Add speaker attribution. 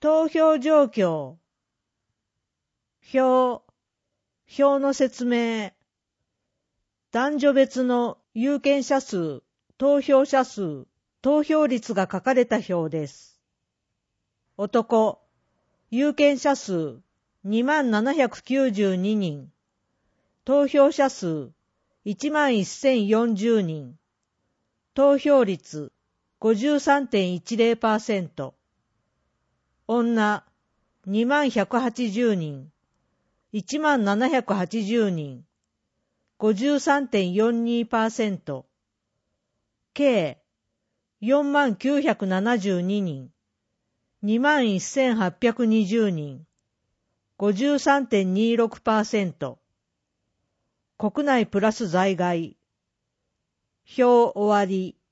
Speaker 1: 投票状況。表の説明。男女別の有権者数、投票者数、投票率が書かれた表です。男、有権者数2792人、投票者数11040人、投票率 53.10%、女20180人、10780人、53.42%、計40972人、21820人、53.26%、国内プラス在外。表終わり。